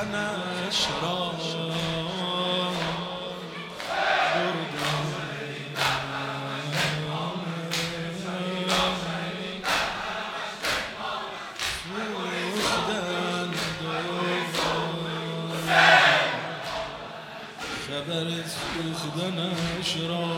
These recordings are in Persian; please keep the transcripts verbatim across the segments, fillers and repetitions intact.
سوختنش را خبر سوختنش را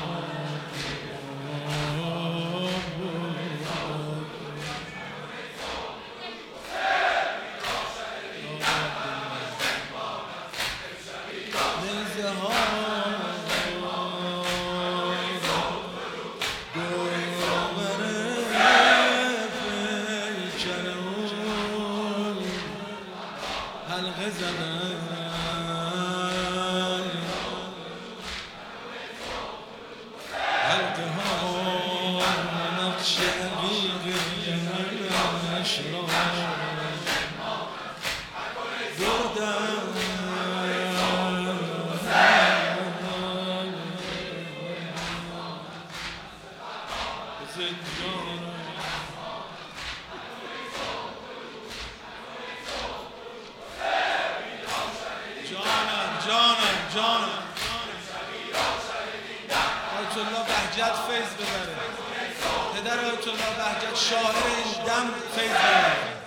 حلقه زدن حلقه ها نقش عقیق جهنمش را بردن جانم جانم آیت الله بهجت فیض ببره، پدر آیت الله بهجت شاعر این دم فیض ببره.